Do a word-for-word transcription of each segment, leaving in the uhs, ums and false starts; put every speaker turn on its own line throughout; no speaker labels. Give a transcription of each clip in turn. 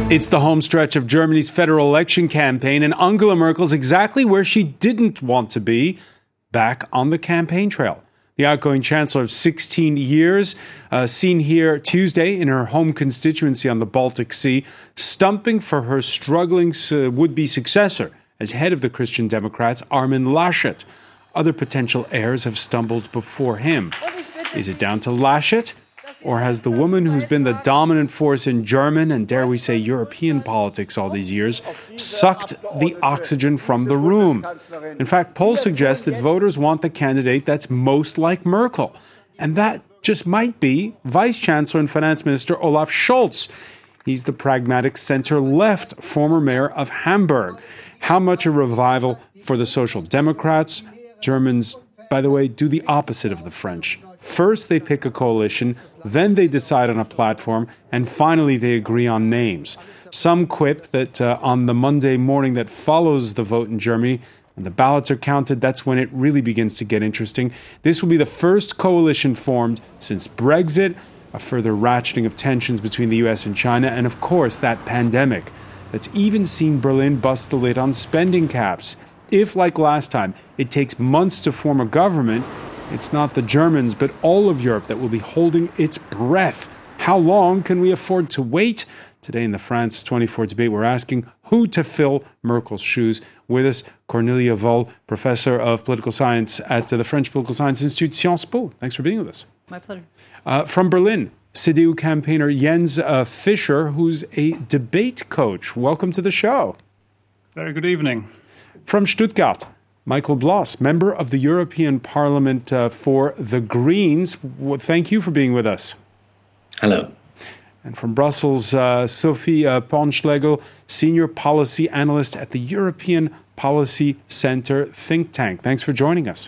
It's the home stretch of Germany's federal election campaign, and Angela Merkel's exactly where she didn't want to be, back on the campaign trail. The outgoing chancellor of sixteen years, uh, seen here Tuesday in her home constituency on the Baltic Sea, stumping for her struggling uh, would-be successor as head of the Christian Democrats, Armin Laschet. Other potential heirs have stumbled before him. Is it down to Laschet? Or has the woman who's been the dominant force in German and, dare we say, European politics all these years, sucked the oxygen from the room? In fact, polls suggest that voters want the candidate that's most like Merkel. And that just might be Vice-Chancellor and Finance Minister Olaf Scholz. He's the pragmatic center-left former mayor of Hamburg. How much a revival for the Social Democrats? Germans, by the way, do the opposite of the French. First, they pick a coalition, then they decide on a platform, and finally they agree on names. Some quip that uh, on the Monday morning that follows the vote in Germany, when the ballots are counted, that's when it really begins to get interesting. This will be the first coalition formed since Brexit, a further ratcheting of tensions between the U S and China, and of course that pandemic that's even seen Berlin bust the lid on spending caps. If, like last time, it takes months to form a government, it's not the Germans, but all of Europe that will be holding its breath. How long can we afford to wait? Today in the France twenty-four debate, we're asking who to fill Merkel's shoes. With us, Cornelia Voll, professor of political science at the French Political Science Institute, Sciences Po. Thanks for being with us.
My pleasure.
Uh, from Berlin, C D U campaigner Jens uh, Fischer, who's a debate coach. Welcome to the show.
Very good evening.
From Stuttgart, Michael Bloss, member of the European Parliament uh, for the Greens. Well, thank you for being with us.
Hello.
And from Brussels, uh, Sophie uh, Ponnschlegel, senior policy analyst at the European Policy Center think tank. Thanks for joining us.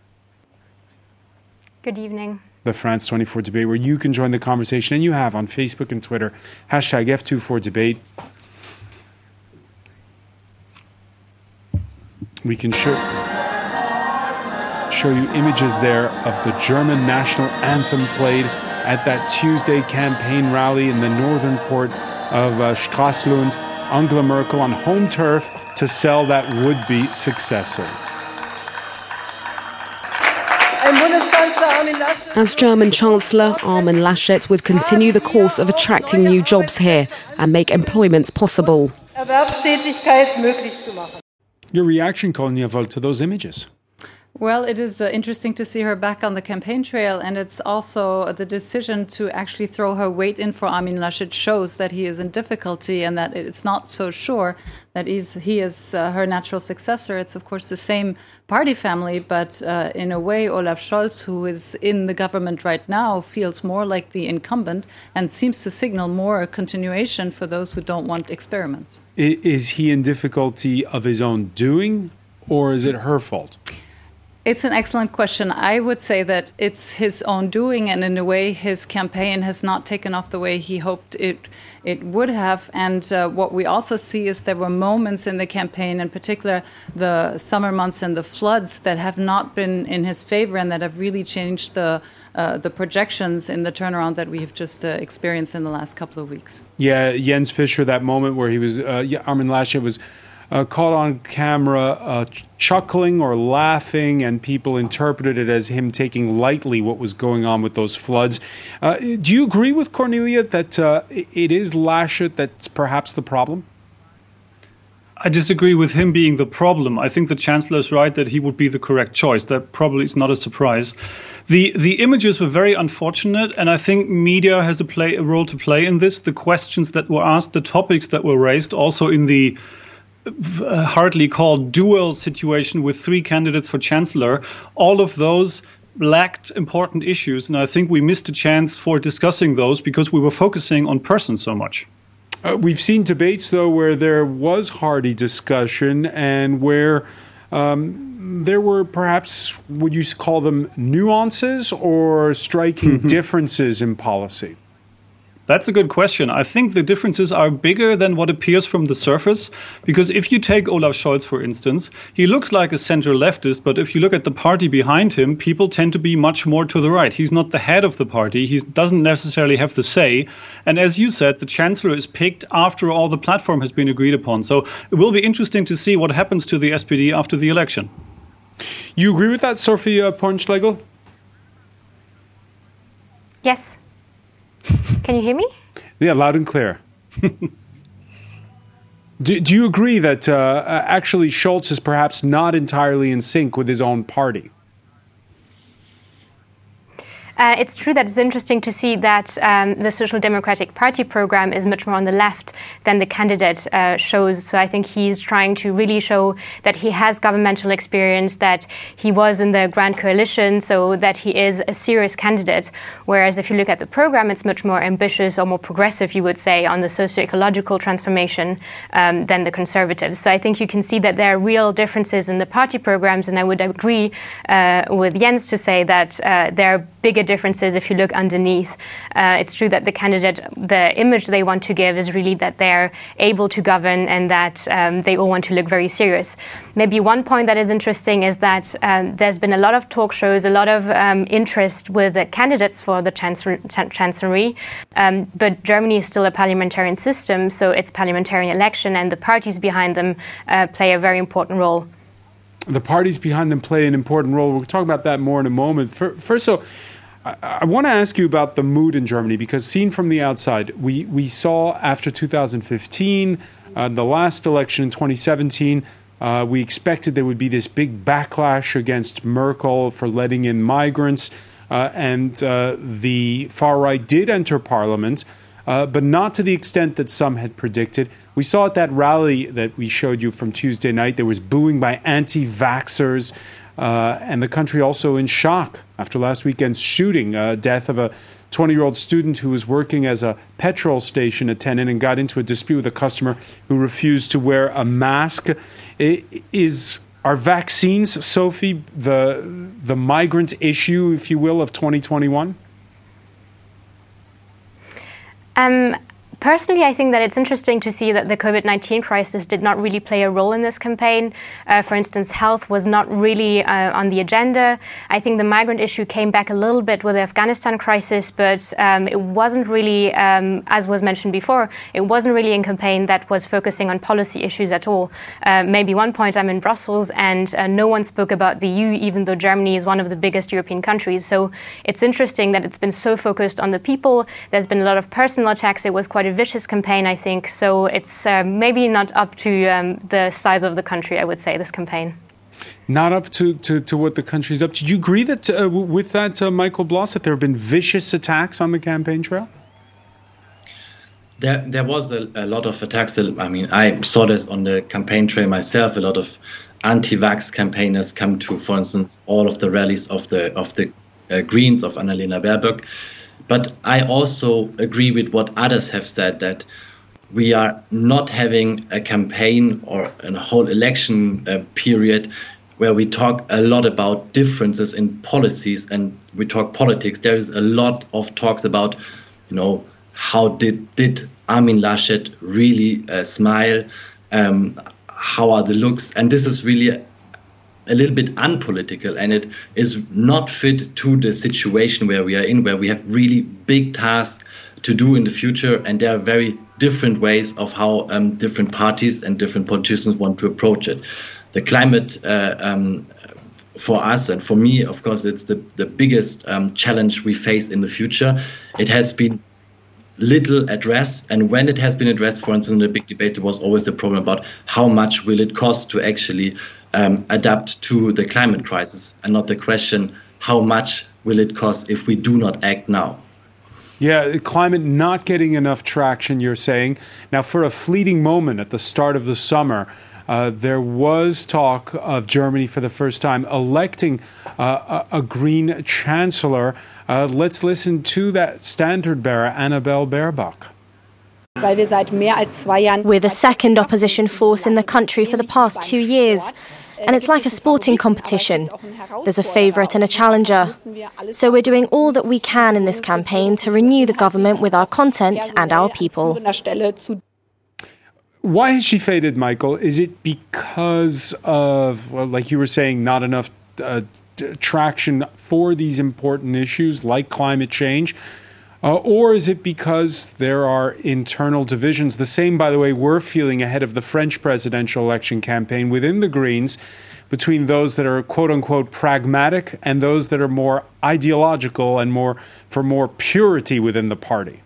Good evening.
The France twenty-four debate, where you can join the conversation, and you have on Facebook and Twitter, hashtag F twenty-four debate. We can show, show you images there of the German national anthem played at that Tuesday campaign rally in the northern port of uh, Stralsund. Angela Merkel on home turf to sell that would-be successor.
As German Chancellor, Armin Laschet would continue the course of attracting new jobs here and make employment possible.
Your reaction, Cornelia Voll, to those images?
Well, it is uh, interesting to see her back on the campaign trail, and it's also the decision to actually throw her weight in for Armin Laschet shows that he is in difficulty and that it's not so sure that he's, he is uh, her natural successor. It's, of course, the same party family, but uh, in a way, Olaf Scholz, who is in the government right now, feels more like the incumbent and seems to signal more a continuation for those who don't want experiments.
Is he in difficulty of his own doing, or is it her fault?
It's an excellent question. I would say that it's his own doing, and in a way, his campaign has not taken off the way he hoped it it would have. And uh, what we also see is there were moments in the campaign, in particular the summer months and the floods, that have not been in his favor and that have really changed the uh, the projections in the turnaround that we have just uh, experienced in the last couple of weeks.
Yeah, Jens Fischer, that moment where he was, uh, yeah, Armin Laschet was Uh, caught on camera uh, ch- chuckling or laughing, and people interpreted it as him taking lightly what was going on with those floods. Uh, do you agree with Cornelia that uh, it is Laschet that's perhaps the problem?
I disagree with him being the problem. I think the Chancellor is right that he would be the correct choice. That probably is not a surprise. The the images were very unfortunate, and I think media has a, play, a role to play in this. The questions that were asked, the topics that were raised, also in the Uh, hardly called dual situation with three candidates for chancellor, all of those lacked important issues. And I think we missed a chance for discussing those because we were focusing on persons so much.
Uh, we've seen debates, though, where there was hearty discussion and where um, there were perhaps, would you call them nuances or striking mm-hmm. differences in policy?
That's a good question. I think the differences are bigger than what appears from the surface, because if you take Olaf Scholz, for instance, he looks like a center leftist, but if you look at the party behind him, people tend to be much more to the right. He's not the head of the party. He doesn't necessarily have the say. And as you said, the chancellor is picked after all the platform has been agreed upon. So it will be interesting to see what happens to the S P D after the election.
You agree with that, Sophie uh, Pornschlegel?
Yes. Can you hear me?
Yeah, loud and clear. do, do you agree that uh, actually Scholz is perhaps not entirely in sync with his own party?
Uh, it's true that it's interesting to see that um, the Social Democratic Party program is much more on the left than the candidate uh, shows. So I think he's trying to really show that he has governmental experience, that he was in the Grand Coalition, so that he is a serious candidate. Whereas if you look at the program, it's much more ambitious or more progressive, you would say, on the socio-ecological transformation um, than the Conservatives. So I think you can see that there are real differences in the party programs, and I would agree uh, with Jens to say that uh, there are bigger differences if you look underneath. Uh, it's true that the candidate, the image they want to give is really that they're able to govern and that um, they all want to look very serious. Maybe one point that is interesting is that um, there's been a lot of talk shows, a lot of um, interest with the candidates for the chancellor, chancellery, um, but Germany is still a parliamentarian system, so it's parliamentarian election and the parties behind them uh, play a very important role.
The parties behind them play an important role. We'll talk about that more in a moment. First, so I, I want to ask you about the mood in Germany, because seen from the outside, we, we saw after two thousand fifteen, uh, the last election in twenty seventeen, uh, we expected there would be this big backlash against Merkel for letting in migrants, uh, and uh, the far right did enter parliament, uh, but not to the extent that some had predicted. We saw at that rally that we showed you from Tuesday night, there was booing by anti-vaxxers, uh, and the country also in shock after last weekend's shooting, uh, death of a twenty-year-old student who was working as a petrol station attendant and got into a dispute with a customer who refused to wear a mask. Is are vaccines, Sophie, the the migrant issue, if you will, of twenty twenty-one?
Um. Personally, I think that it's interesting to see that the COVID nineteen crisis did not really play a role in this campaign. Uh, for instance, health was not really uh, on the agenda. I think the migrant issue came back a little bit with the Afghanistan crisis, but um, it wasn't really, um, as was mentioned before, it wasn't really a campaign that was focusing on policy issues at all. Uh, maybe one point, I'm in Brussels and uh, no one spoke about the E U, even though Germany is one of the biggest European countries. So it's interesting that it's been so focused on the people. There's been a lot of personal attacks. It was quite a vicious campaign, I think. So it's uh, maybe not up to um, the size of the country, I would say, this campaign.
Not up to, to, to what the country's up to. Do you agree that uh, with that, uh, Michael Bloss, that there have been vicious attacks on the campaign trail?
There, there was a, a lot of attacks. I mean, I saw this on the campaign trail myself. A lot of anti-vax campaigners come to, for instance, all of the rallies of the of the uh, Greens of Annalena Baerbock. But I also agree with what others have said, that we are not having a campaign or a whole election uh, period where we talk a lot about differences in policies and we talk politics. There is a lot of talks about, you know, how did, did Armin Laschet really uh, smile? Um, how are the looks? And this is really a, a little bit unpolitical, and it is not fit to the situation where we are in, where we have really big tasks to do in the future, and there are very different ways of how um, different parties and different politicians want to approach it. The climate, uh, um, for us and for me, of course, it's the, the biggest um, challenge we face in the future. It has been little addressed, and when it has been addressed, for instance, in the big debate, there was always the problem about how much will it cost to actually um, adapt to the climate crisis, and not the question, how much will it cost if we do not act now?
Yeah, climate not getting enough traction, you're saying. Now, for a fleeting moment at the start of the summer, uh, there was talk of Germany for the first time electing uh, a, a green chancellor. Uh, let's listen to that standard bearer, Annabelle Baerbock.
We're the second opposition force in the country for the past two years. And it's like a sporting competition. There's a favourite and a challenger. So we're doing all that we can in this campaign to renew the government with our content and our people.
Why has she faded, Michael? Is it because of, well, like you were saying, not enough uh, t- traction for these important issues like climate change? Uh, or is it because there are internal divisions? The same, by the way, we're feeling ahead of the French presidential election campaign within the Greens, between those that are quote-unquote pragmatic and those that are more ideological and more for more purity within the party.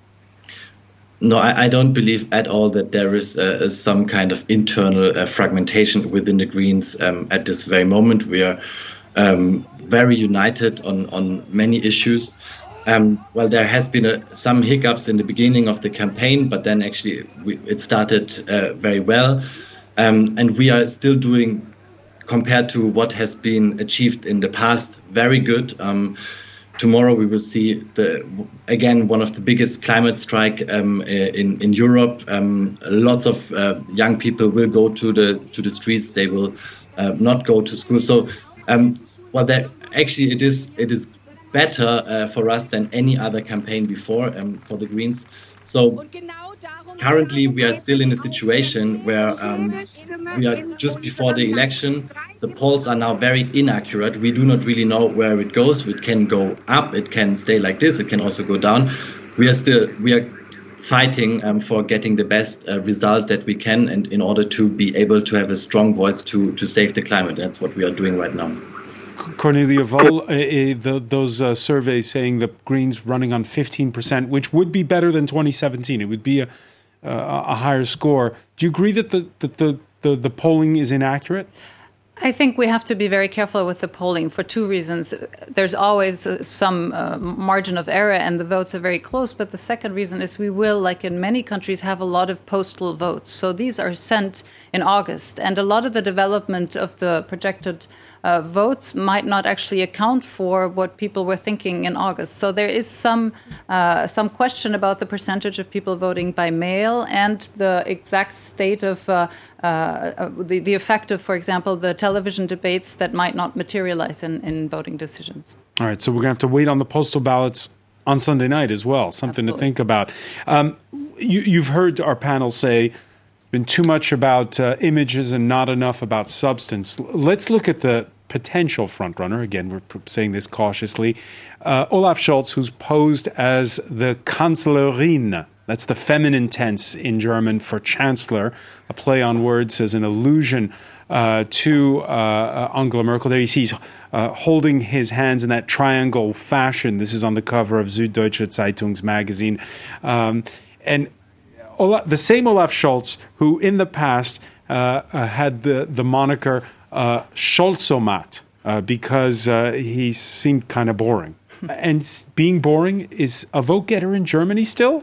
No, I, I don't believe at all that there is uh, some kind of internal uh, fragmentation within the Greens um, at this very moment. We are um, very united on, on many issues. Um, well, there has been a, some hiccups in the beginning of the campaign, but then actually we, it started uh, very well. Um, and we are still doing, compared to what has been achieved in the past, very good. Um, tomorrow we will see, the again, one of the biggest climate strike um, in, in Europe. Um, lots of uh, young people will go to the to the streets. They will uh, not go to school. So, um, well, there, actually it is it is better uh, for us than any other campaign before um, for the Greens. So currently we are still in a situation where um, we are just before the election. The polls are now very inaccurate. We do not really know where it goes. It can go up, it can stay like this, it can also go down. We are still we are fighting um, for getting the best uh, result that we can, and in order to be able to have a strong voice to to save the climate. That's what we are doing right now.
Cornelia Voll, uh, the, those uh, surveys saying the Greens running on fifteen percent, which would be better than twenty seventeen. It would be a, uh, a higher score. Do you agree that the, that the, the, the polling is inaccurate?
I think we have to be very careful with the polling for two reasons. There's always uh, some uh, margin of error and the votes are very close. But the second reason is we will, like in many countries, have a lot of postal votes. So these are sent in August. And a lot of the development of the projected uh, votes might not actually account for what people were thinking in August. So there is some uh, some question about the percentage of people voting by mail and the exact state of uh, uh, the, the effect of, for example, the television debates that might not materialize in, in voting decisions.
All right, so we're going to have to wait on the postal ballots on Sunday night as well, something Absolutely. to think about. Um, you, you've heard our panel say it's been too much about uh, images and not enough about substance. Let's look at the potential frontrunner. Again, we're saying this cautiously. Uh, Olaf Scholz, who's posed as the Kanzlerin. That's the feminine tense in German for chancellor, a play on words as an allusion uh, to uh, Angela Merkel. There you see he's uh, holding his hands in that triangle fashion. This is on the cover of Süddeutsche Zeitungs magazine. Um, and Olaf, the same Olaf Scholz, who in the past uh, uh, had the, the moniker uh, Scholzomat, uh, because uh, he seemed kind of boring. And being boring is a vote getter in Germany still?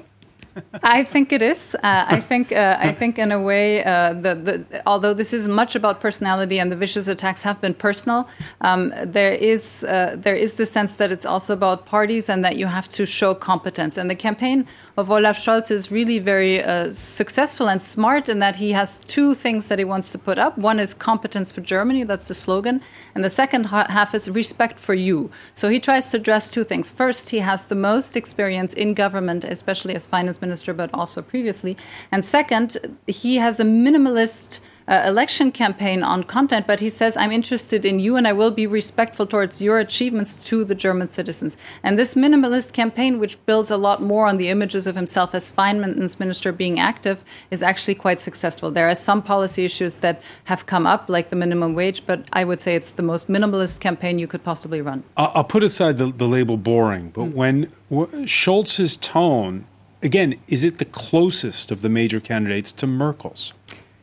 I think it is. Uh, I think. Uh, I think, in a way, uh, the, the although this is much about personality and the vicious attacks have been personal, um, there is uh, there is the sense that it's also about parties and that you have to show competence. And the campaign of Olaf Scholz is really very uh, successful and smart in that he has two things that he wants to put up. One is competence for Germany. That's the slogan, and the second ha- half is respect for you. So he tries to address two things. First, he has the most experience in government, especially as finance minister, but also previously. And second, he has a minimalist uh, election campaign on content, but he says, I'm interested in you and I will be respectful towards your achievements to the German citizens. And this minimalist campaign, which builds a lot more on the images of himself as finance minister being active, is actually quite successful. There are some policy issues that have come up, like the minimum wage, but I would say it's the most minimalist campaign you could possibly run.
I'll put aside the, the label boring, but mm. when w- Scholz's tone, again, is it the closest of the major candidates to Merkel's?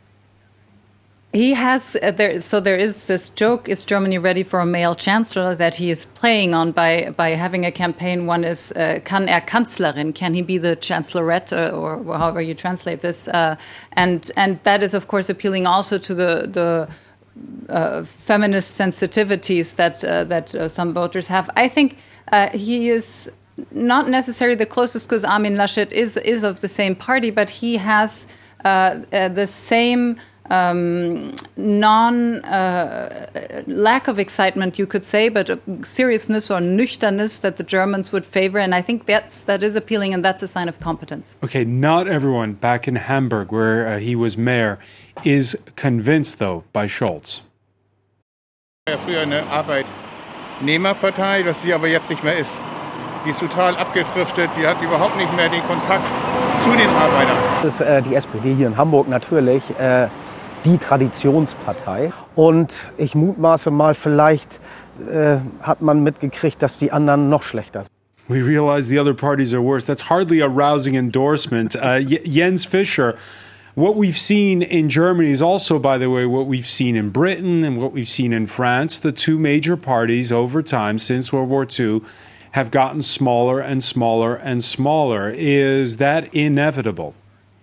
He has, uh, there, so there is this joke, is Germany ready for a male chancellor, that he is playing on by, by having a campaign. One is, uh, kann er Kanzlerin, can he be the chancellorette, uh, or, or however you translate this? Uh, and and that is, of course, appealing also to the, the uh, feminist sensitivities that, uh, that uh, some voters have. I think uh, he is not necessarily the closest because Armin Laschet is, is of the same party, but he has uh, uh, the same... um, non uh, lack of excitement, you could say, but seriousness or nüchterness that the Germans would favor. And I think that's that is appealing, and that's a sign of competence.
Okay, not everyone back in Hamburg, where uh, he was mayor, is convinced, though, by Scholz.
Ja, früher eine Arbeitnehmerpartei, was sie aber jetzt nicht mehr ist. Die ist total abgedriftet, die hat überhaupt nicht mehr den Kontakt zu den Arbeitern.
Das ist äh, die S P D hier in Hamburg natürlich äh, die Traditionspartei. Und ich mutmaße mal, vielleicht äh, hat man mitgekriegt, dass die anderen noch schlechter sind.
We realize the other parties are worse. That's hardly a rousing endorsement. Uh, Jens Fischer, what we've seen in Germany is also, by the way, what we've seen in Britain and what we've seen in France. The two major parties over time since World War Two have gotten smaller and smaller and smaller. Is that inevitable?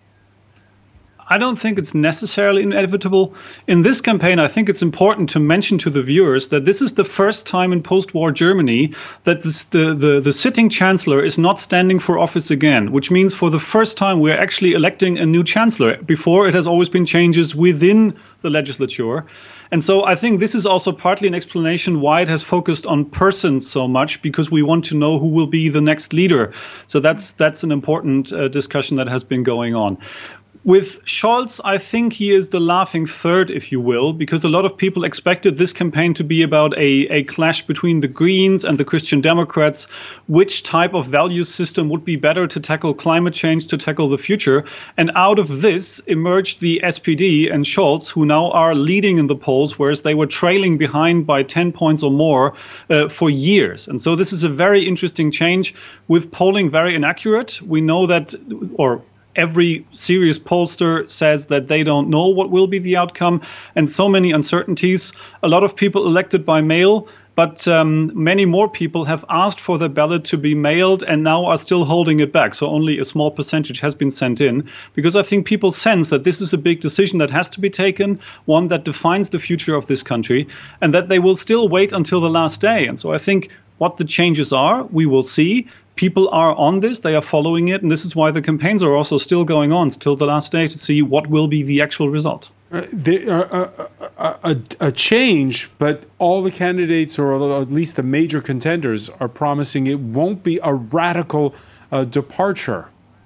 I don't think it's necessarily inevitable. In this campaign, I think it's important to mention to the viewers that this is the first time in post-war Germany that this, the, the, the sitting chancellor is not standing for office again, which means for the first time we're actually electing a new chancellor. Before, it has always been changes within the legislature. And so I think this is also partly an explanation why it has focused on persons so much, because we want to know who will be the next leader. So that's that's an important uh, discussion that has been going on. With Scholz, I think he is the laughing third, if you will, because a lot of people expected this campaign to be about a, a clash between the Greens and the Christian Democrats. Which type of value system would be better to tackle climate change, to tackle the future? And out of this emerged the S P D and Scholz, who now are leading in the polls, whereas they were trailing behind by ten points or more uh, for years. And so this is a very interesting change, with polling very inaccurate. We know that, or every serious pollster says that they don't know what will be the outcome, and so many uncertainties. A lot of people elected by mail, but um, many more people have asked for the ballot to be mailed and now are still holding it back. So only a small percentage has been sent in, because I think people sense that this is a big decision that has to be taken, one that defines the future of this country, and that they will still wait until the last day. And so I think what the changes are, we will see. People are on this, they are following it, and this is why the campaigns are also still going on till the last day to see what will be the actual result.
Uh, there are a, a, a change, but all the candidates, or at least the major contenders, are promising it won't be a radical uh, departure.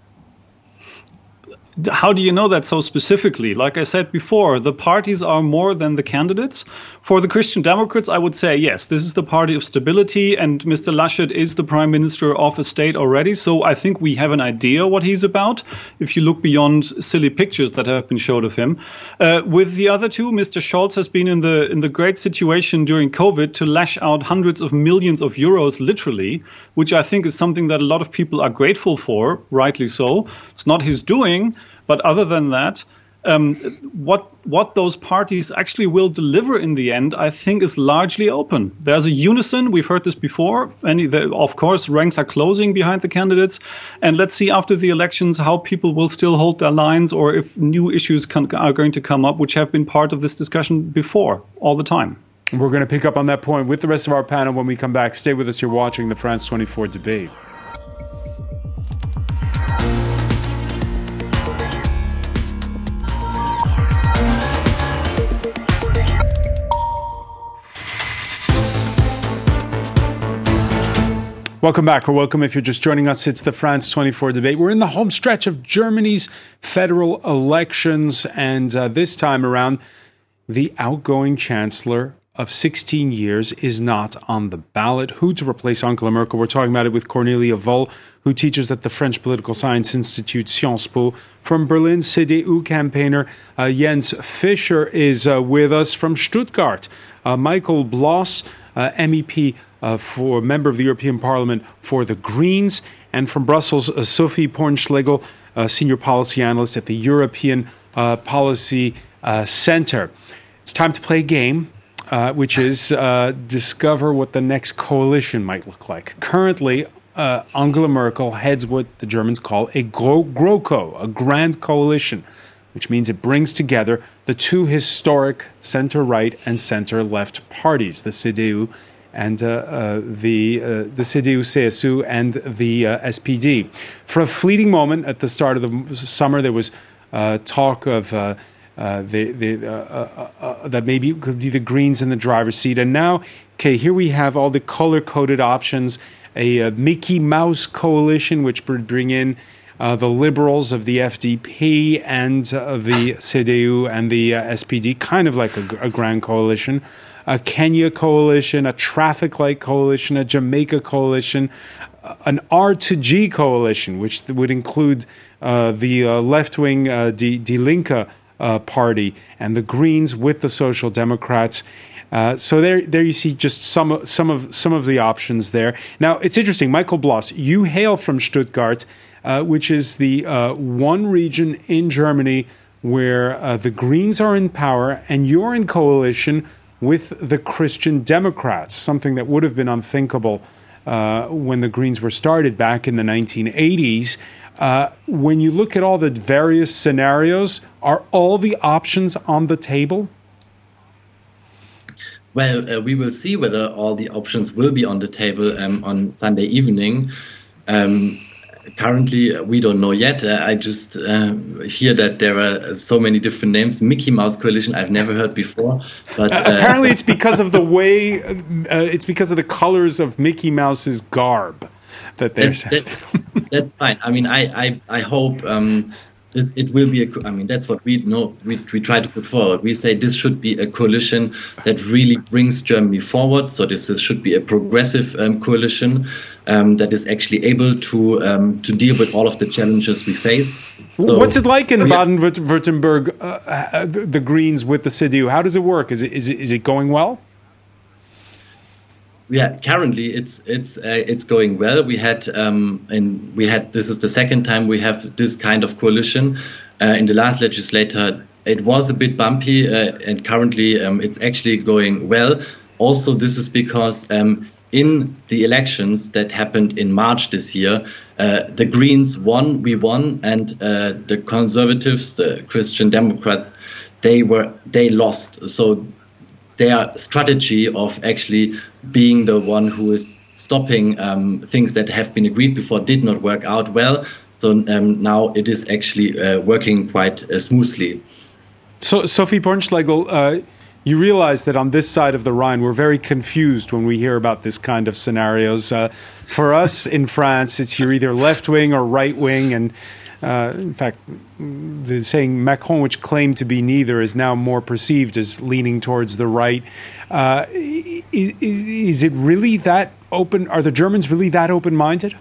How do you know that so specifically? Like I said before, the parties are more than the candidates. For the Christian Democrats, I would say, yes, this is the party of stability, and Mister Laschet is the prime minister of a state already. So I think we have an idea what he's about, if you look beyond silly pictures that have been showed of him. Uh, with the other two, Mister Scholz has been in the in the great situation during COVID to lash out hundreds of millions of euros, literally, which I think is something that a lot of people are grateful for, rightly so. It's not his doing. But other than that, um, what what those parties actually will deliver in the end, I think, is largely open. There's a unison. We've heard this before. And the, of course, ranks are closing behind the candidates. And let's see after the elections how people will still hold their lines, or if new issues can, are going to come up, which have been part of this discussion before, all the time.
We're going to pick up on that point with the rest of our panel when we come back. Stay with us. You're watching the France twenty-four debate. Welcome back, or welcome if you're just joining us. It's the France twenty-four debate. We're in the home stretch of Germany's federal elections, and uh, this time around, the outgoing chancellor of sixteen years is not on the ballot. Who to replace Angela Merkel? We're talking about it with Cornelia Woll, who teaches at the French Political Science Institute, Sciences Po. From Berlin, C D U campaigner uh, Jens Fischer is uh, with us. From Stuttgart, uh, Michael Bloss, uh, M E P, Uh, for member of the European Parliament for the Greens, and from Brussels, uh, Sophie Pornschlegel, uh, senior policy analyst at the European uh, Policy uh, Center. It's time to play a game, uh, which is uh, discover what the next coalition might look like. Currently, uh, Angela Merkel heads what the Germans call a GroKo, a grand coalition, which means it brings together the two historic center-right and center-left parties, the C D U and uh, uh, the uh, the C D U C S U and the uh, S P D. For a fleeting moment at the start of the summer, there was uh, talk of uh, uh, they, they, uh, uh, uh, that maybe could be the Greens in the driver's seat. And now, okay, here we have all the color-coded options, a, a Mickey Mouse coalition, which would bring in uh, the Liberals of the F D P and uh, the C D U and the uh, S P D, kind of like a, a grand coalition, a Kenya coalition, a traffic light coalition, a Jamaica coalition, an R two G coalition, which would include uh, the uh, left-wing uh, Die, Die Linke uh, party and the Greens with the Social Democrats. Uh, so there, there you see just some, some of some of the options there. Now it's interesting, Michael Bloss, you hail from Stuttgart, uh, which is the uh, one region in Germany where uh, the Greens are in power, and you're in coalition with the Christian Democrats, something that would have been unthinkable Uh, when the Greens were started back in the nineteen eighties. Uh, when you look at all the various scenarios, are all the options on the table?
Well, uh, we will see whether all the options will be on the table um, on Sunday evening. Um, currently, uh, we don't know yet. Uh, I just uh, hear that there are so many different names. Mickey Mouse Coalition, I've never heard before. But uh,
uh, apparently, it's because of the way, uh, it's because of the colors of Mickey Mouse's garb that they're.
That, that, that's fine. I mean, I I, I hope um, this it will be. A, I mean, that's what we know. We we try to put forward. We say this should be a coalition that really brings Germany forward. So this, this should be a progressive um, coalition. Um, that is actually able to um, to deal with all of the challenges we face. So,
what's it like in Baden-Württemberg, uh, uh, the Greens with the C D U? How does it work? Is it is it, is it going well?
Yeah, currently it's it's uh, it's going well. We had um, and we had this is the second time we have this kind of coalition. Uh, in the last legislature, it was a bit bumpy, uh, and currently um, it's actually going well. Also, this is because Um, in the elections that happened in March this year, uh, the Greens won, we won, and uh, the Conservatives, the Christian Democrats, they were they lost. So their strategy of actually being the one who is stopping um, things that have been agreed before did not work out well. So um, now it is actually uh, working quite uh, smoothly.
So, Sophie Bornschlegel, uh, you realize that on this side of the Rhine, we're very confused when we hear about this kind of scenarios. Uh, for us in France, it's you're either left wing or right wing, and uh, in fact, the saying Macron, which claimed to be neither, is now more perceived as leaning towards the right. Uh, is, is it really that open? Are the Germans really that open-minded?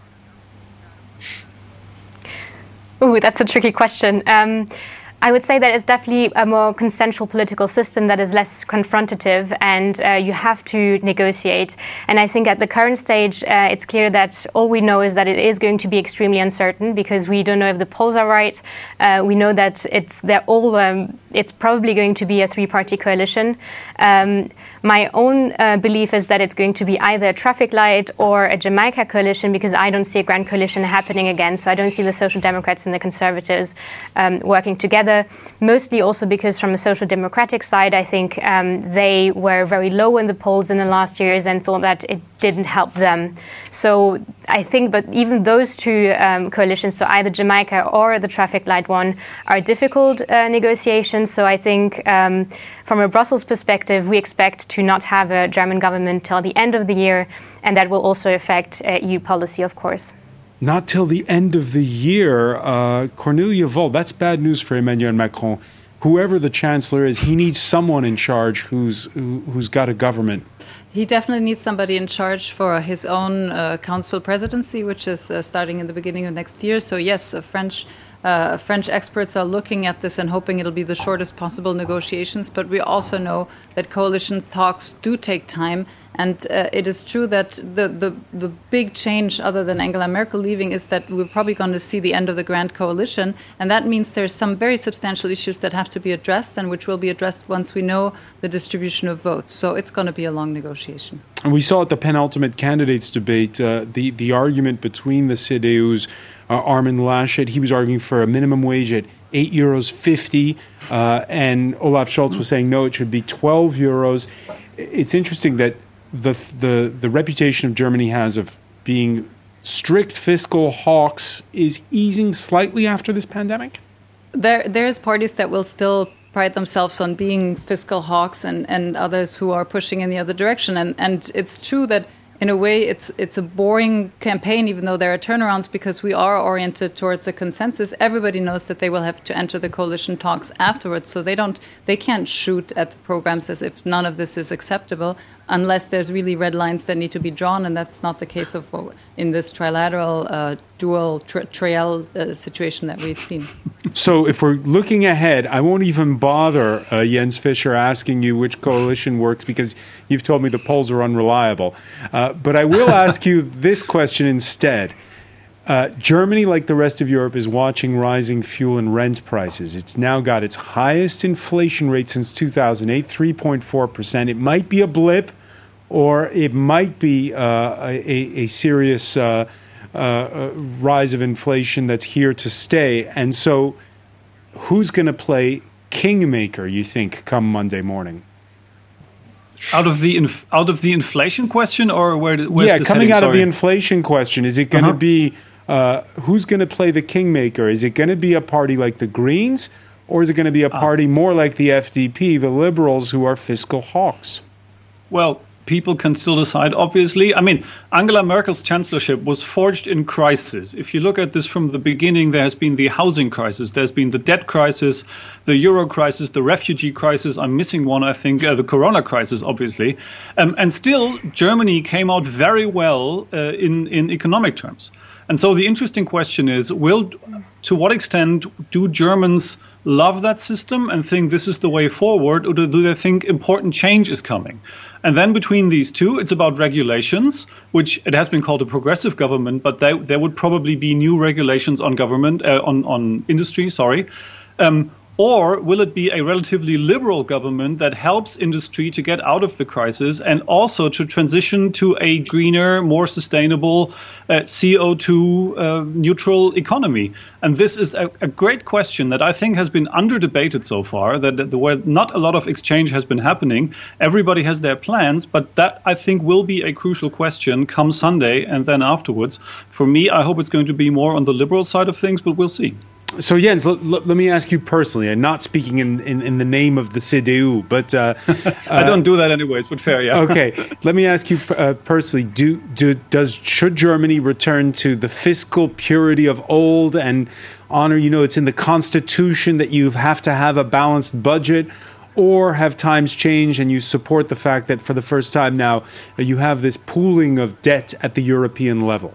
Ooh, that's a tricky question. Um, I would say that it's definitely a more consensual political system that is less confrontative, and uh, you have to negotiate. And I think at the current stage, uh, it's clear that all we know is that it is going to be extremely uncertain, because we don't know if the polls are right. Uh, we know that it's they're all um, it's probably going to be a three-party coalition. Um, my own uh, belief is that it's going to be either a traffic light or a Jamaica coalition, because I don't see a grand coalition happening again. So I don't see the Social Democrats and the Conservatives um, working together. Mostly also because from the Social Democratic side, I think um, they were very low in the polls in the last years and thought that it didn't help them. So I think that even those two um, coalitions, so either Jamaica or the traffic light one, are difficult uh, negotiations. So I think um, from a Brussels perspective, we expect to not have a German government till the end of the year, and that will also affect uh, E U policy, of course.
Not till the end of the year. Uh, Cornelia Vold, that's bad news for Emmanuel Macron. Whoever the chancellor is, he needs someone in charge who's who, who's got a government.
He definitely needs somebody in charge for his own uh, council presidency, which is uh, starting in the beginning of next year. So yes, a French uh, French experts are looking at this and hoping it'll be the shortest possible negotiations. But we also know that coalition talks do take time. And uh, it is true that the, the, the big change, other than Angela Merkel leaving, is that we're probably going to see the end of the Grand Coalition. And that means there's some very substantial issues that have to be addressed, and which will be addressed once we know the distribution of votes. So it's going to be a long negotiation.
And we saw at the penultimate candidates debate uh, the, the argument between the C D U's uh, Armin Laschet. He was arguing for a minimum wage at eight euros fifty, uh, and Olaf Scholz was saying, no, it should be twelve euros. It's interesting that the the the reputation of Germany has of being strict fiscal hawks is easing slightly after this pandemic?
There, there's parties that will still pride themselves on being fiscal hawks, and, and others who are pushing in the other direction. And and it's true that in a way it's it's a boring campaign, even though there are turnarounds, because we are oriented towards a consensus. Everybody knows that they will have to enter the coalition talks afterwards, so they don't they can't shoot at the programs as if none of this is acceptable, unless there's really red lines that need to be drawn, and that's not the case of in this trilateral uh, dual tri- trial uh, situation that we've seen.
So if we're looking ahead, I won't even bother uh, Jens Fischer asking you which coalition works, because you've told me the polls are unreliable. Uh, but I will ask you this question instead. Uh, Germany, like the rest of Europe, is watching rising fuel and rent prices. It's now got its highest inflation rate since two thousand eight, three point four percent. It might be a blip, or it might be uh, a, a serious uh, uh, rise of inflation that's here to stay. And so who's going to play kingmaker, you think, come Monday morning?
Out of the inf- out of the inflation question, or where? Where's
yeah,
this
coming
heading?
out
Sorry.
of the inflation question, is it going to uh-huh. be uh, who's going to play the kingmaker? Is it going to be a party like the Greens, or is it going to be a party uh. more like the F D P, the Liberals, who are fiscal hawks?
Well, people can still decide, obviously. I mean, Angela Merkel's chancellorship was forged in crisis. If you look at this from the beginning, there has been the housing crisis, there's been the debt crisis, the euro crisis, the refugee crisis. I'm missing one, I think, uh, the corona crisis, obviously. Um, and still, Germany came out very well uh, in, in economic terms. And so the interesting question is, will, to what extent do Germans love that system and think this is the way forward, or do they think important change is coming? And then between these two, it's about regulations, which it has been called a progressive government, but they, there would probably be new regulations on government, uh, on, on industry, sorry. Um, Or will it be a relatively liberal government that helps industry to get out of the crisis and also to transition to a greener, more sustainable uh, C O two uh, neutral economy? And this is a, a great question that I think has been under-debated so far, that, that where not a lot of exchange has been happening. Everybody has their plans, but that I think will be a crucial question come Sunday and then afterwards. For me, I hope it's going to be more on the liberal side of things, but we'll see.
So Jens, let, let, let me ask you personally. I'm not speaking in, in, in the name of the C D U, but uh,
I don't do that anyways. But fair, yeah.
Okay, let me ask you uh, personally. Do do does should Germany return to the fiscal purity of old and honor? You know, it's in the constitution that you have to have a balanced budget, or have times changed and you support the fact that for the first time now uh, you have this pooling of debt at the European level?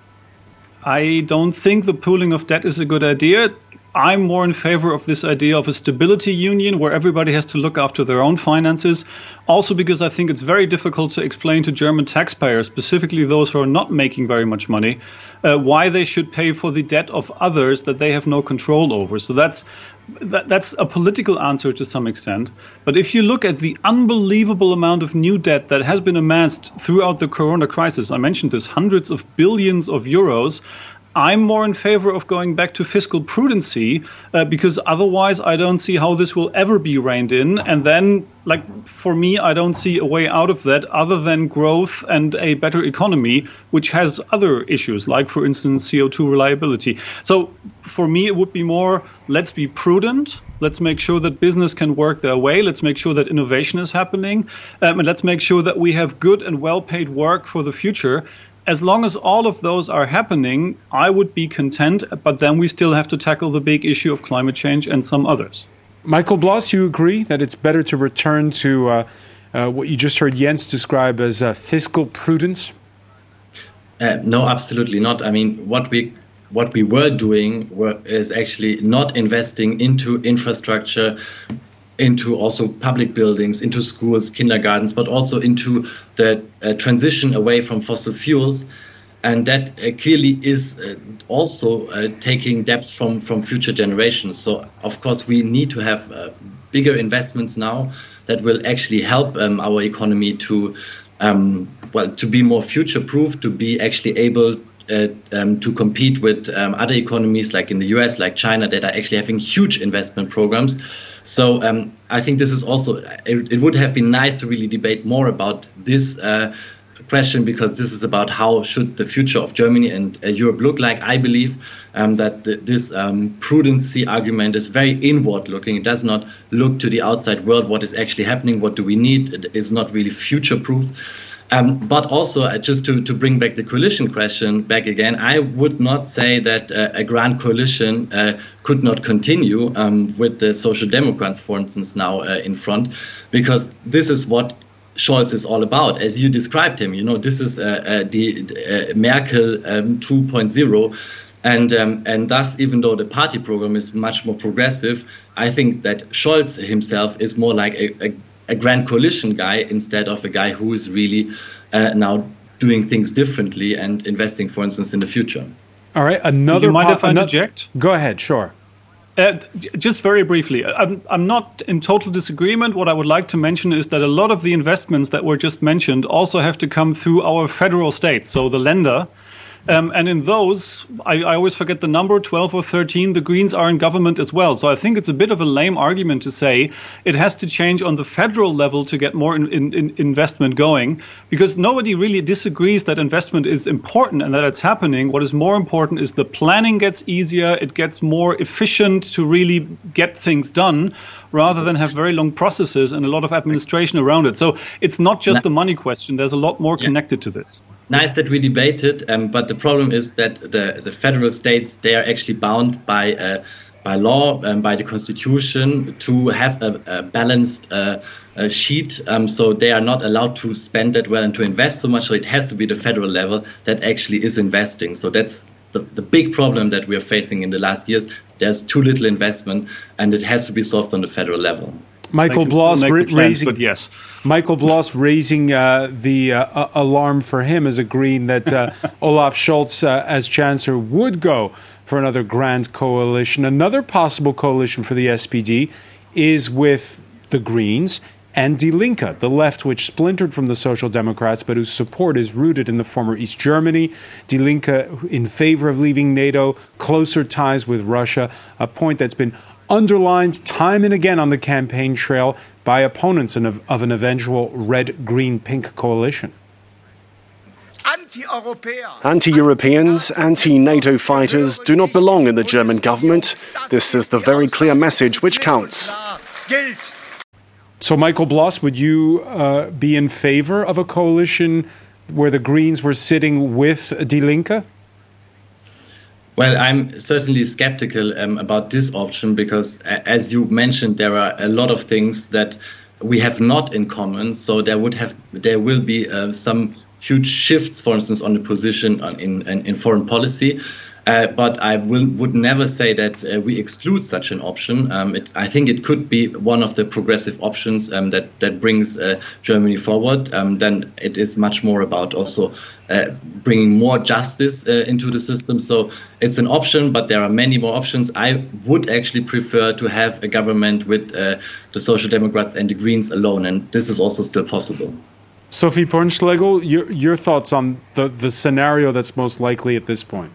I don't think the pooling of debt is a good idea. I'm more in favor of this idea of a stability union where everybody has to look after their own finances. Also because I think it's very difficult to explain to German taxpayers, specifically those who are not making very much money, uh, why they should pay for the debt of others that they have no control over. So that's that, that's a political answer to some extent. But if you look at the unbelievable amount of new debt that has been amassed throughout the corona crisis, I mentioned this, hundreds of billions of euros, I'm more in favor of going back to fiscal prudency uh, because otherwise I don't see how this will ever be reined in. And then, like, for me, I don't see a way out of that other than growth and a better economy, which has other issues, like, for instance, C O two reliability. So for me, it would be more, let's be prudent. Let's make sure that business can work their way. Let's make sure that innovation is happening. Um, and let's make sure that we have good and well-paid work for the future. As long as all of those are happening, I would be content, but then we still have to tackle the big issue of climate change and some others.
Michael Bloss, you agree that it's better to return to uh, uh, what you just heard Jens describe as uh, fiscal prudence?
Uh, no, absolutely not. I mean, what we what we were doing were, is actually not investing into infrastructure, into also public buildings, into schools, kindergartens, but also into the uh, transition away from fossil fuels. And that uh, clearly is uh, also uh, taking debts from, from future generations. So, of course, we need to have uh, bigger investments now that will actually help um, our economy to, um, well, to be more future-proof, to be actually able Uh, um, to compete with um, other economies like in the U S, like China, that are actually having huge investment programs. So um, I think this is also, it, it would have been nice to really debate more about this uh, question, because this is about how should the future of Germany and uh, Europe look like. I believe um, that the, this um, prudency argument is very inward looking. It does not look to the outside world, what is actually happening, what do we need. It is not really future proof. Um, but also, uh, just to, to bring back the coalition question back again, I would not say that uh, a grand coalition uh, could not continue um, with the Social Democrats, for instance, now uh, in front, because this is what Scholz is all about, as you described him. You know, this is uh, uh, the uh, Merkel um, two point oh. And um, and thus, even though the party program is much more progressive, I think that Scholz himself is more like a, a a grand coalition guy instead of a guy who is really uh, now doing things differently and investing, for instance, in the future.
All right, another...
You mind
po-
if I
another,
interject?
Go ahead, sure.
Uh, just very briefly, I'm, I'm not in total disagreement. What I would like to mention is that a lot of the investments that were just mentioned also have to come through our federal states, so the Länder. Um, and in those, I, I always forget the number, twelve or thirteen, the Greens are in government as well. So I think it's a bit of a lame argument to say it has to change on the federal level to get more in, in, in investment going, because nobody really disagrees that investment is important and that it's happening. What is more important is the planning gets easier, it gets more efficient to really get things done, rather than have very long processes and a lot of administration around it. So it's not just the money question. There's a lot more connected to this.
Nice that we debate it, um, but the problem is that the, the federal states, they are actually bound by uh, by law and um, by the constitution to have a, a balanced uh, a sheet. Um, so they are not allowed to spend that well and to invest so much. So it has to be the federal level that actually is investing. So that's the, the big problem that we are facing in the last years. There's too little investment, and it has to be solved on the federal level.
Michael Bloss ra-
plans,
raising,
but yes.
Michael Bloss raising uh, the uh, alarm for him as agreeing that uh, Olaf Scholz, uh, as Chancellor, would go for another grand coalition. Another possible coalition for the S P D is with the Greens and Die Linke, the left which splintered from the Social Democrats, but whose support is rooted in the former East Germany. Die Linke in favor of leaving NATO, closer ties with Russia, a point that's been underlined time and again on the campaign trail by opponents of, of an eventual red-green-pink coalition.
Anti-Europeans, anti-NATO fighters do not belong in the German government. This is the very clear message which counts.
So, Michael Bloss, would you uh, be in favor of a coalition where the Greens were sitting with Die Linke?
Well, I'm certainly skeptical um, about this option because, as you mentioned, there are a lot of things that we have not in common. So there would have, there will be uh, some huge shifts, for instance, on the position on, in, in in foreign policy. Uh, but I will, would never say that uh, we exclude such an option. Um, it, I think it could be one of the progressive options um, that that brings uh, Germany forward. Um, then it is much more about also uh, bringing more justice uh, into the system. So it's an option, but there are many more options. I would actually prefer to have a government with uh, the Social Democrats and the Greens alone, and this is also still possible.
Sophie Pörnschlegel, your your thoughts on the the scenario that's most likely at this point?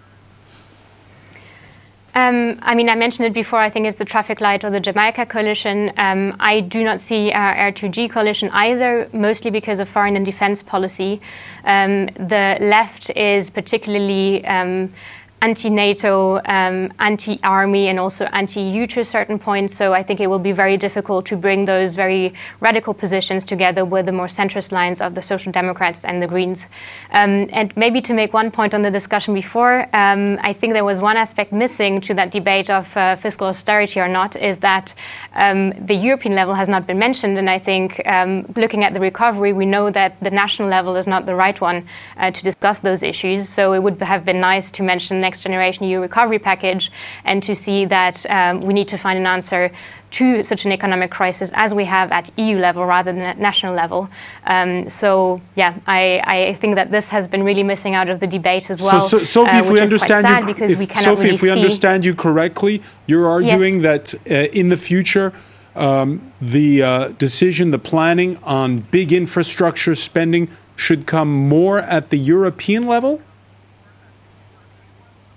Um, I mean, I mentioned it before, I think it's the traffic light or the Jamaica coalition. Um, I do not see our R two G coalition either, mostly because of foreign and defense policy. Um, the left is particularly um, anti-NATO, um, anti-army, and also anti-E U to a certain point. So I think it will be very difficult to bring those very radical positions together with the more centrist lines of the Social Democrats and the Greens. Um, and maybe to make one point on the discussion before, um, I think there was one aspect missing to that debate of uh, fiscal austerity or not, is that um, the European level has not been mentioned. And I think um, looking at the recovery, we know that the national level is not the right one uh, to discuss those issues. So it would have been nice to mention Next Generation E U recovery package and to see that um, we need to find an answer to such an economic crisis as we have at E U level rather than at national level. Um, so, yeah, I, I think that this has been really missing out of the debate as well.
So, so Sophie,
uh,
if we understand you,
because
if,
we cannot
Sophie,
really
if we
see.
understand you correctly, you're arguing
Yes.
that uh, in the future, um, the uh, decision, the planning on big infrastructure spending should come more at the European level?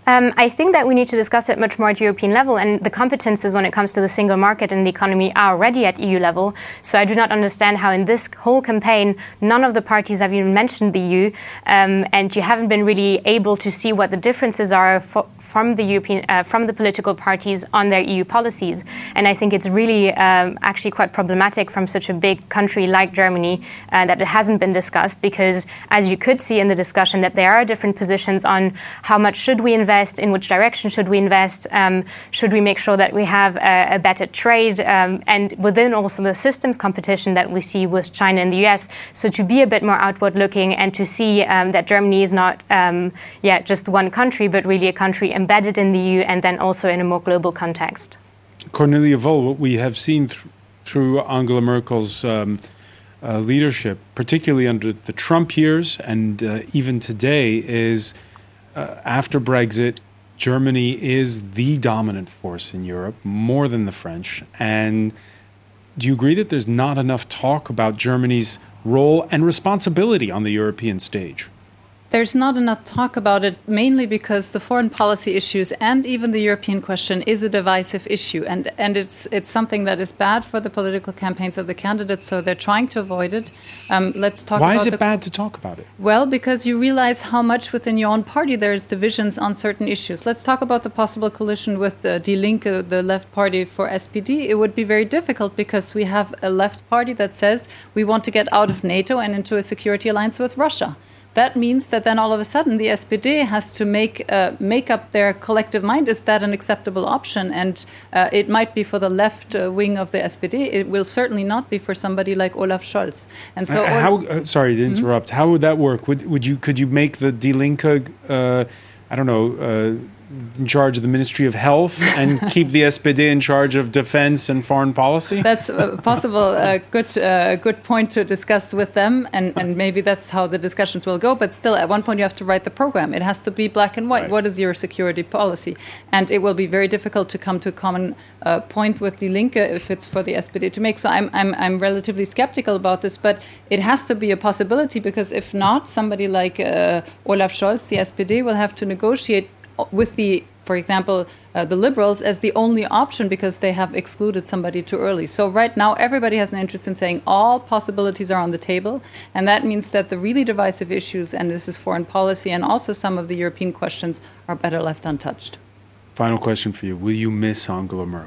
Um, I think that we need to discuss it much more at European level, and the competences when it comes to the single market and the economy are already at E U level. So I do not understand how in this whole campaign none of the parties have even mentioned the E U, um, and you haven't been really able to see what the differences are for, from the European, uh, from the political parties on their E U policies. And I think it's really um, actually quite problematic from such a big country like Germany uh, that it hasn't been discussed, because as you could see in the discussion that there are different positions on how much should we invest, in which direction should we invest, um, should we make sure that we have a, a better trade, um, and within also the systems competition that we see with China and the U S. So to be a bit more outward looking and to see um, that Germany is not um, yeah, just one country, but really a country embedded in the E U and then also in a more global context.
Cornelia Wohl, what we have seen th- through Angela Merkel's um, uh, leadership, particularly under the Trump years and uh, even today, is uh, after Brexit, Germany is the dominant force in Europe, more than the French. And do you agree that there's not enough talk about Germany's role and responsibility on the European stage?
There's not enough talk about it, mainly because the foreign policy issues and even the European question is a divisive issue. And, and it's it's something that is bad for the political campaigns of the candidates, so they're trying to avoid it. Um, let's talk
Why
about
is it
the,
bad to talk about it?
Well, because you realize how much within your own party there's divisions on certain issues. Let's talk about the possible coalition with uh, Die Linke, the left party, for S P D. It would be very difficult because we have a left party that says we want to get out of NATO and into a security alliance with Russia. That means that then all of a sudden the S P D has to make uh, make up their collective mind. Is that an acceptable option? And uh, it might be for the left uh, wing of the S P D. It will certainly not be for somebody like Olaf Scholz. And so,
uh, how? Uh, sorry to interrupt. Mm-hmm. How would that work? Would would you could you make the Die Linke, uh, I don't know, uh, in charge of the Ministry of Health and keep the S P D in charge of defense and foreign policy?
That's a possible uh, good uh, good point to discuss with them, and, and maybe that's how the discussions will go. But still, at one point you have to write the program. It has to be black and white. Right. What is your security policy? And it will be very difficult to come to a common uh, point with Die Linke if it's for the S P D to make. So I'm I'm I'm relatively skeptical about this, but it has to be a possibility, because if not, somebody like uh, Olaf Scholz, the S P D, will have to negotiate with the, for example, uh, the Liberals as the only option, because they have excluded somebody too early. So right now, everybody has an interest in saying all possibilities are on the table. And that means that the really divisive issues, and this is foreign policy and also some of the European questions, are better left untouched.
Final question for you. Will you miss Angela Merkel?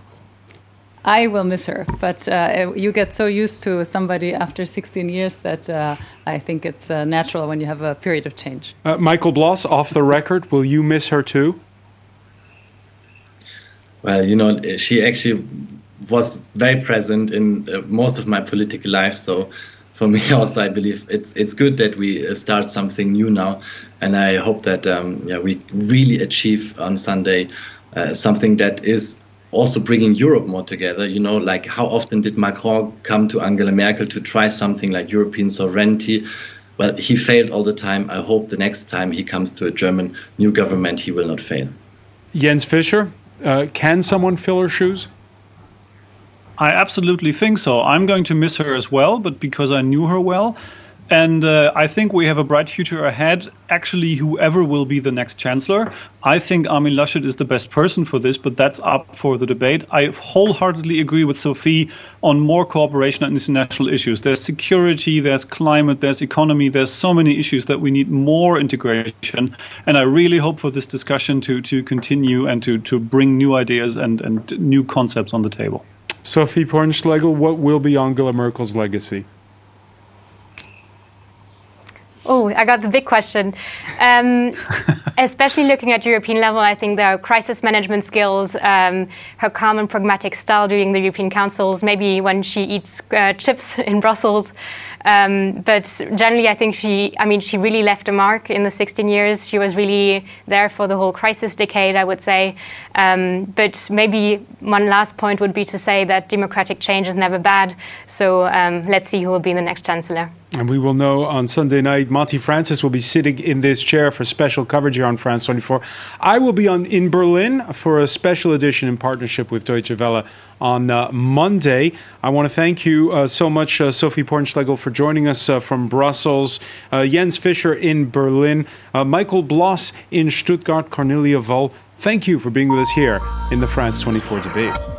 I will miss her, but uh, you get so used to somebody after sixteen years that uh, I think it's uh, natural when you have a period of change.
Uh, Michael Bloss, off the record, will you miss her too?
Well, you know, she actually was very present in uh, most of my political life. So for me also, I believe it's it's good that we start something new now. And I hope that um, yeah, we really achieve on Sunday uh, something that is also bringing Europe more together. You know, like how often did Macron come to Angela Merkel to try something like European sovereignty? Well, he failed all the time. I hope the next time he comes to a German new government, he will not fail.
Jens Fischer, uh, can someone fill her shoes?
I absolutely think so. I'm going to miss her as well, but because I knew her well. And uh, I think we have a bright future ahead. Actually, whoever will be the next chancellor, I think Armin Laschet is the best person for this, but that's up for the debate. I wholeheartedly agree with Sophie on more cooperation on international issues. There's security, there's climate, there's economy, there's so many issues that we need more integration. And I really hope for this discussion to, to continue and to, to bring new ideas and, and new concepts on the table.
Sophie Pornschlegel, what will be Angela Merkel's legacy?
Oh, I got the big question. Um, especially looking at European level, I think there are crisis management skills, um, her calm and pragmatic style during the European Councils, maybe when she eats uh, chips in Brussels. Um, but generally, I think she, I mean, she really left a mark in the sixteen years. She was really there for the whole crisis decade, I would say. Um, but maybe one last point would be to say that democratic change is never bad. So um, let's see who will be the next chancellor.
And we will know on Sunday night. Matti Francis will be sitting in this chair for special coverage here on France twenty-four. I will be on in Berlin for a special edition in partnership with Deutsche Welle on uh, Monday. I want to thank you uh, so much, uh, Sophie Pornschlegel, for joining us uh, from Brussels, uh, Jens Fischer in Berlin, uh, Michael Bloss in Stuttgart, Cornelia Woll. Thank you for being with us here in the France twenty-four debate.